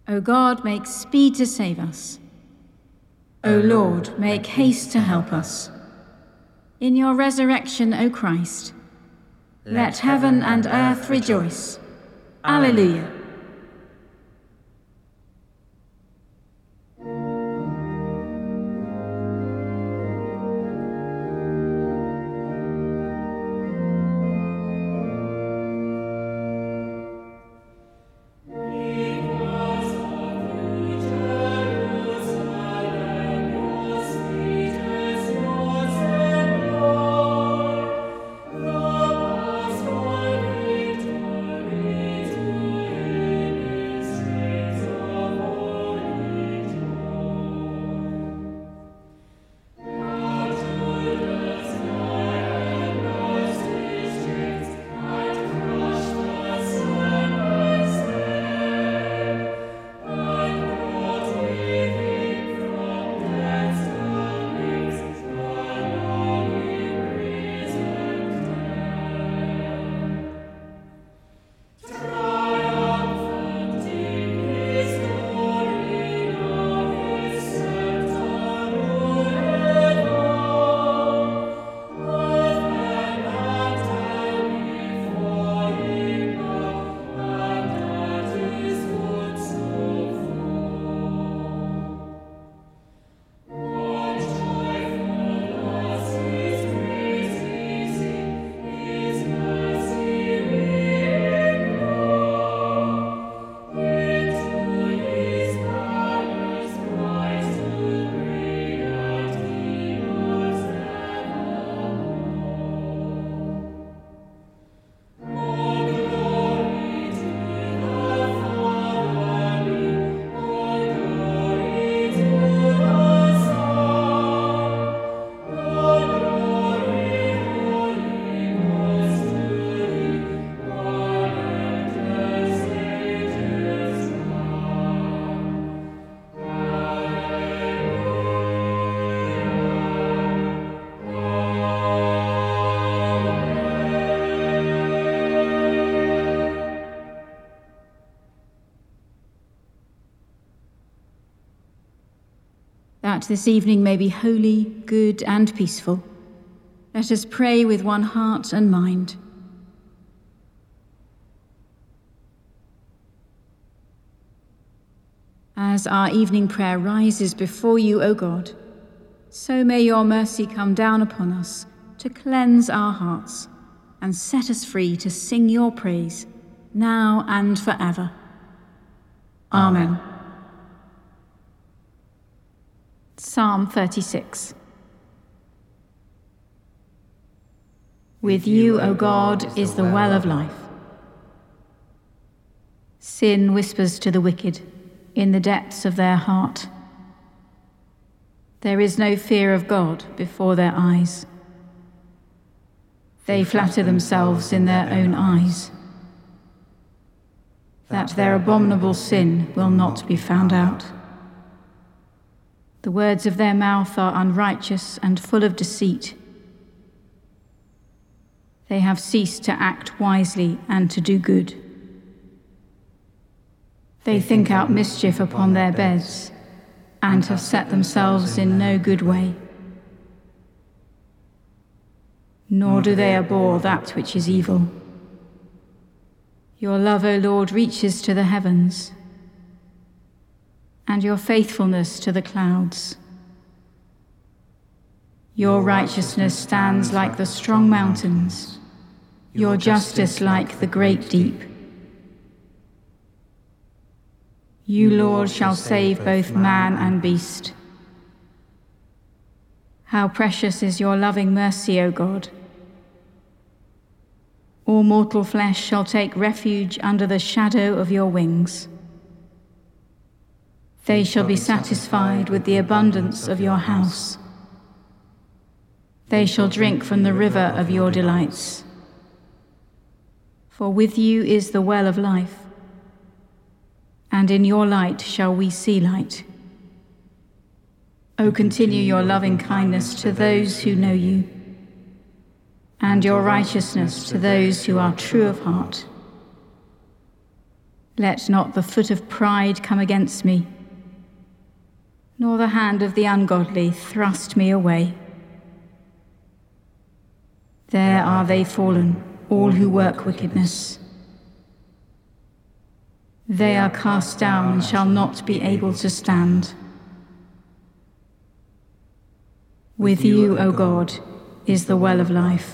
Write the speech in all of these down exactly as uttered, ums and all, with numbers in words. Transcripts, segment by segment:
O God, make speed to save us. O Lord, make haste to help us. In your resurrection, O Christ, let heaven and earth rejoice. Alleluia. That this evening may be holy, good, and peaceful, let us pray with one heart and mind. As our evening prayer rises before you, O God, so may your mercy come down upon us to cleanse our hearts and set us free to sing your praise, now and forever. Amen. Amen. Psalm thirty-six. With you, O God, is the well of life. Sin whispers to the wicked in the depths of their heart. There is no fear of God before their eyes. They flatter themselves in their own eyes, that their abominable sin will not be found out. The words of their mouth are unrighteous and full of deceit. They have ceased to act wisely and to do good. They think out mischief upon their beds and have set themselves in no good way. Nor do they abhor that which is evil. Your love, O Lord, reaches to the heavens, and your faithfulness to the clouds. Your righteousness stands like the strong mountains, your justice like the great deep. You, Lord, shall save both man and beast. How precious is your loving mercy, O God! All mortal flesh shall take refuge under the shadow of your wings. They shall be satisfied with the abundance of your house. They shall drink from the river of your delights. For with you is the well of life, and in your light shall we see light. O continue your loving kindness to those who know you, and your righteousness to those who are true of heart. Let not the foot of pride come against me, nor the hand of the ungodly thrust me away. There are they fallen, all who work wickedness. They are cast down and shall not be able to stand. With you, O God, is the well of life.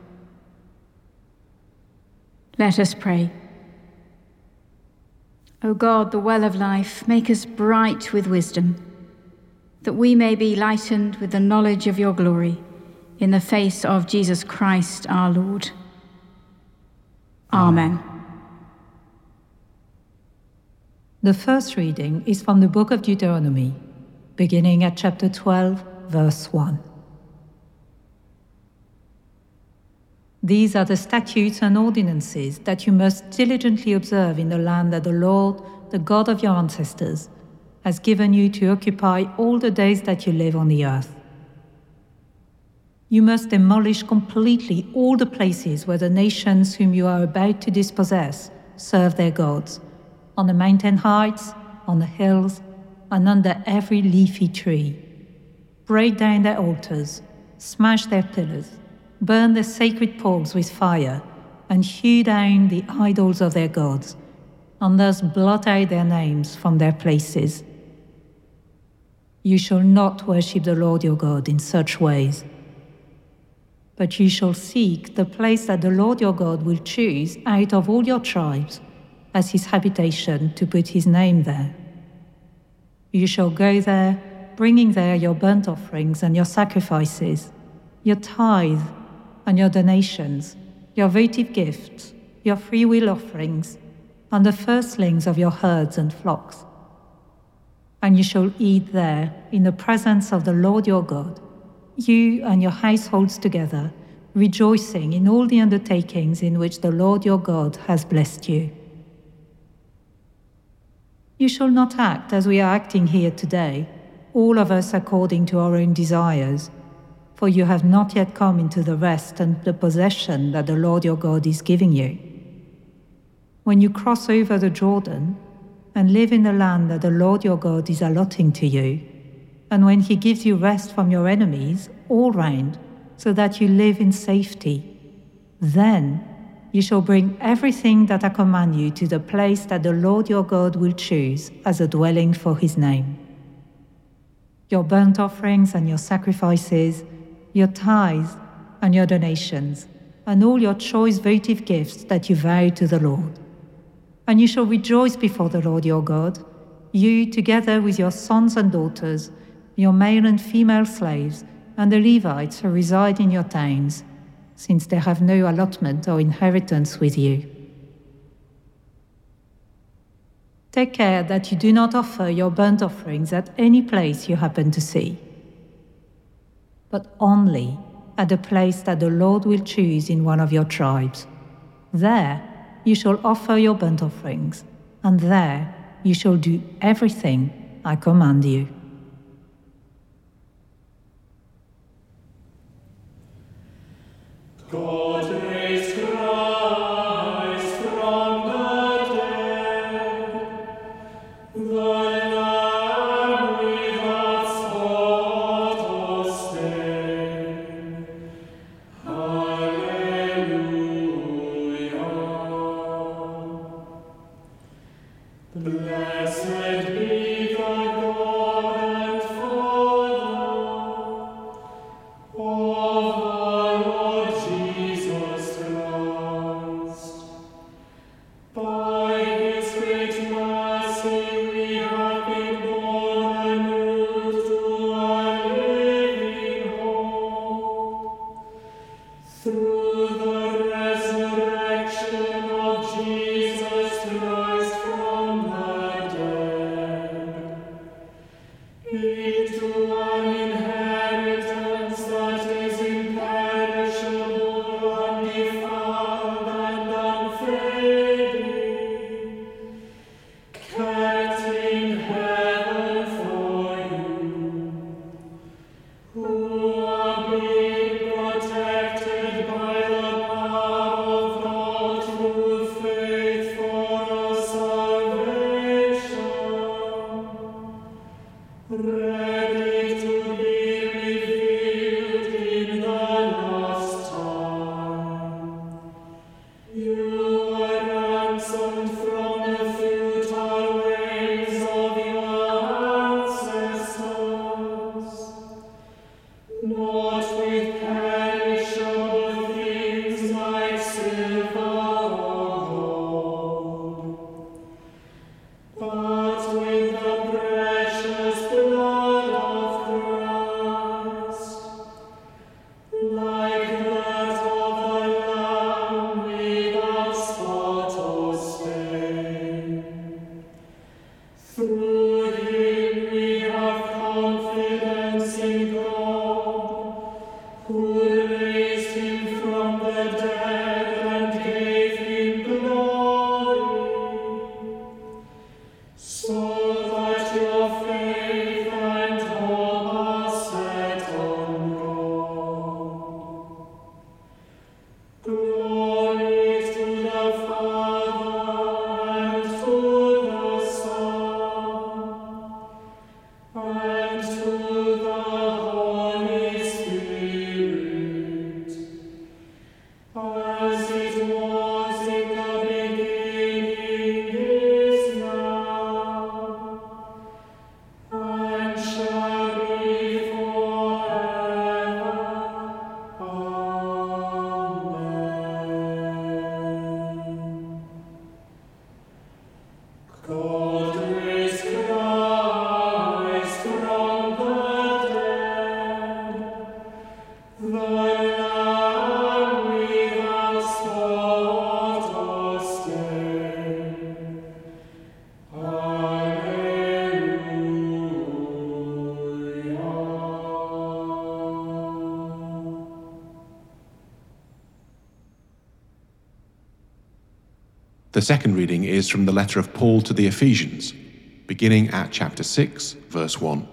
Let us pray. O God, the well of life, make us bright with wisdom, that we may be lightened with the knowledge of your glory, in the face of Jesus Christ our Lord. Amen. The first reading is from the book of Deuteronomy, beginning at chapter twelve, verse one. These are the statutes and ordinances that you must diligently observe in the land that the Lord, the God of your ancestors, has given you to occupy all the days that you live on the earth. You must demolish completely all the places where the nations whom you are about to dispossess serve their gods, on the mountain heights, on the hills, and under every leafy tree. Break down their altars, smash their pillars, burn their sacred poles with fire, and hew down the idols of their gods, and thus blot out their names from their places. You shall not worship the Lord your God in such ways, but you shall seek the place that the Lord your God will choose out of all your tribes as his habitation to put his name there. You shall go there, bringing there your burnt offerings and your sacrifices, your tithe and your donations, your votive gifts, your freewill offerings, and the firstlings of your herds and flocks. And you shall eat there in the presence of the Lord your God, you and your households together, rejoicing in all the undertakings in which the Lord your God has blessed you. You shall not act as we are acting here today, all of us according to our own desires, for you have not yet come into the rest and the possession that the Lord your God is giving you. When you cross over the Jordan and live in the land that the Lord your God is allotting to you, and when he gives you rest from your enemies all round, so that you live in safety, then you shall bring everything that I command you to the place that the Lord your God will choose as a dwelling for his name. Your burnt offerings and your sacrifices, your tithes and your donations, and all your choice votive gifts that you vow to the Lord. And you shall rejoice before the Lord your God, you together with your sons and daughters, your male and female slaves, and the Levites who reside in your towns, since they have no allotment or inheritance with you. Take care that you do not offer your burnt offerings at any place you happen to see, but only at the place that the Lord will choose in one of your tribes. There you shall offer your burnt offerings, and there you shall do everything I command you. God raised Christ from the dead, the Lamb without spot or stain. Hallelujah. Blessed be the God and Father of our Lord Jesus Christ. By his great mercy we have been born anew to a living hope, through the resurrection of Jesus Christ from the dead, but with the precious blood of Christ, like that of the Lamb without spot or stain. Through him we have confidence in God, who raised him from the dead and gave him glory, so that your faith and hope are set on God. Glory to the Father and to the Son and to the Holy Spirit, as it was in the beginning, is now, and shall be forever. Amen. God raised Christ from the dead, the Lamb without spot or stain. Alleluia. The second reading is from the letter of Paul to the Ephesians, beginning at chapter six, verse one.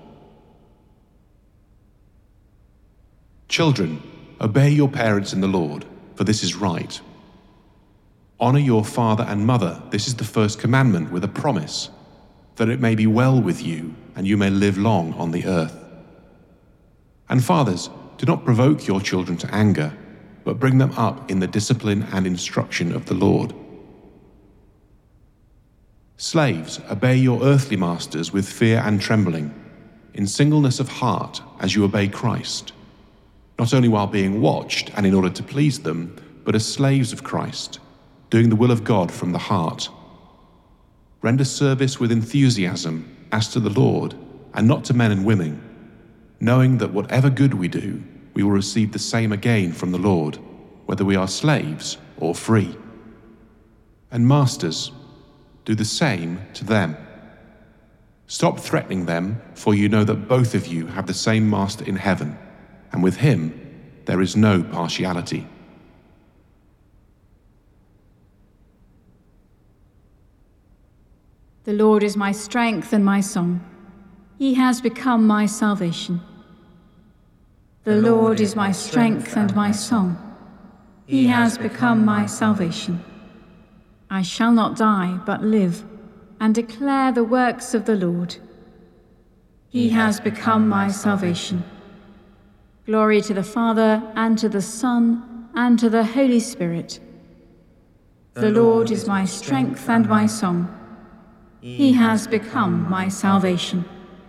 Children, obey your parents in the Lord, for this is right. Honor your father and mother, this is the first commandment with a promise, that it may be well with you and you may live long on the earth. And fathers, do not provoke your children to anger, but bring them up in the discipline and instruction of the Lord. Slaves, obey your earthly masters with fear and trembling, in singleness of heart as you obey Christ, not only while being watched and in order to please them, but as slaves of Christ, doing the will of God from the heart. Render service with enthusiasm as to the Lord, and not to men and women, knowing that whatever good we do, we will receive the same again from the Lord, whether we are slaves or free. And masters, do the same to them. Stop threatening them, for you know that both of you have the same master in heaven, and with him there is no partiality. The Lord is my strength and my song. He has become my salvation. The Lord is my strength and my song. He has become my salvation. I shall not die, but live, and declare the works of the Lord. He has become my salvation. Glory to the Father, and to the Son, and to the Holy Spirit. The Lord is my strength and my song. He has become my salvation.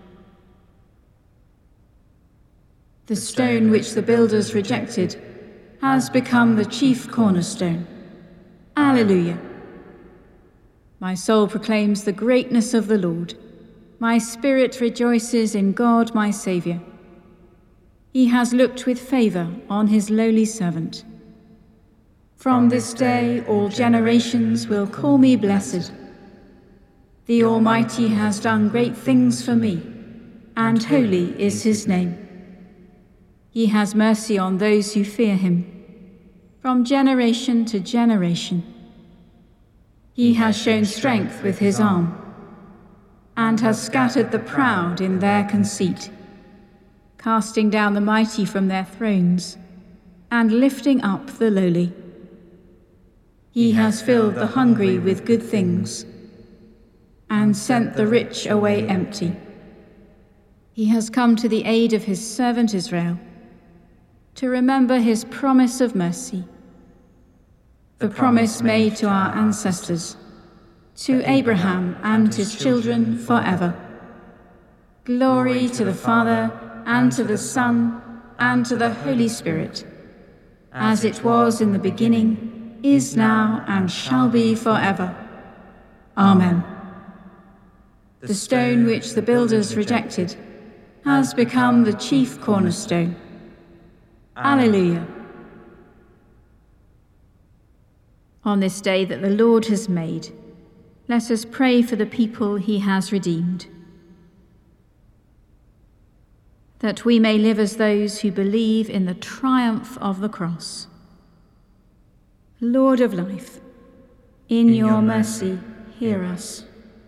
The stone which the builders rejected has become the chief cornerstone. Alleluia. My soul proclaims the greatness of the Lord. My spirit rejoices in God my Saviour. He has looked with favour on his lowly servant. From this day all generations will call me blessed. The Almighty has done great things for me, and holy is his name. He has mercy on those who fear him, from generation to generation. He has shown strength with his arm, and has scattered the proud in their conceit, casting down the mighty from their thrones, and lifting up the lowly. He has filled the hungry with good things, and sent the rich away empty. He has come to the aid of his servant Israel, to remember his promise of mercy, the promise made to our ancestors, to Abraham and his children forever. Glory to the Father, and to the Son, and to the Holy Spirit, as it was in the beginning, is now, and shall be forever. Amen. the stone which the builders rejected, has become the chief cornerstone. Alleluia. On this day that the Lord has made, let us pray for the people he has redeemed, that we may live as those who believe in the triumph of the cross. Lord of life, in, in your, your mercy, hear us.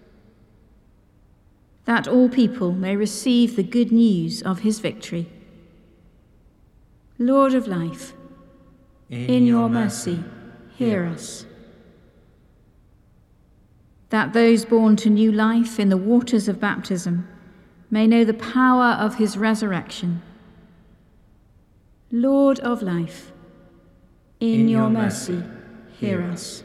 That all people may receive the good news of his victory. Lord of life, in, in your mercy, hear us. That those born to new life in the waters of baptism may know the power of his resurrection. Lord of life, in, in your mercy, hear us.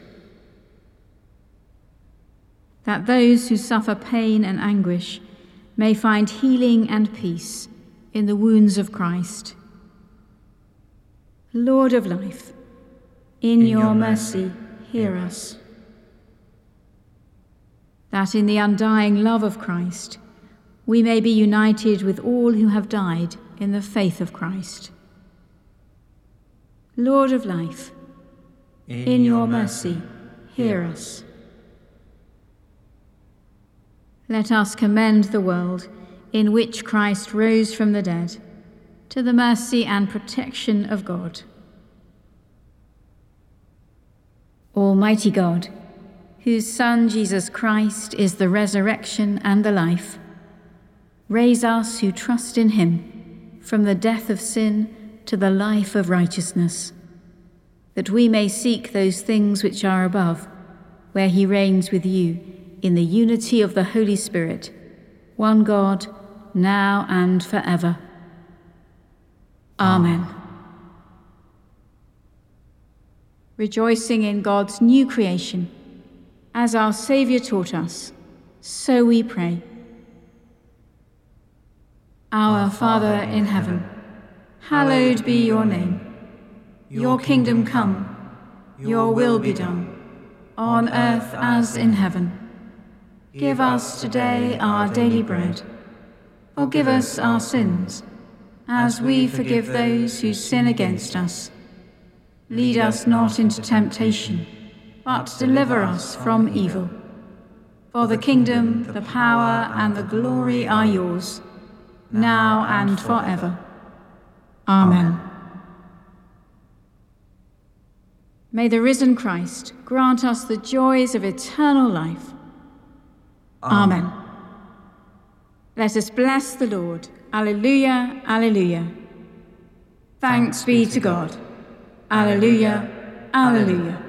That those who suffer pain and anguish may find healing and peace in the wounds of Christ. Lord of life, in, in your, your mercy, hear us. That in the undying love of Christ, we may be united with all who have died in the faith of Christ. Lord of life, in, in your mercy, hear us. Let us commend the world in which Christ rose from the dead to the mercy and protection of God. Almighty God, whose Son Jesus Christ is the resurrection and the life, raise us who trust in him from the death of sin to the life of righteousness, that we may seek those things which are above, where he reigns with you in the unity of the Holy Spirit, one God, now and forever. Amen. Rejoicing in God's new creation, as our Saviour taught us, so we pray. Our Father in heaven, hallowed be your name. Your kingdom come, your will be done, on earth as in heaven. Give us today our daily bread. Forgive us our sins, as we forgive those who sin against us. Lead us not into temptation, but deliver us from evil. For the kingdom, the power, and the glory are yours, now and forever. Amen. May the risen Christ grant us the joys of eternal life. Amen. Let us bless the Lord. Alleluia, alleluia. Thanks be to God. Alleluia, alleluia.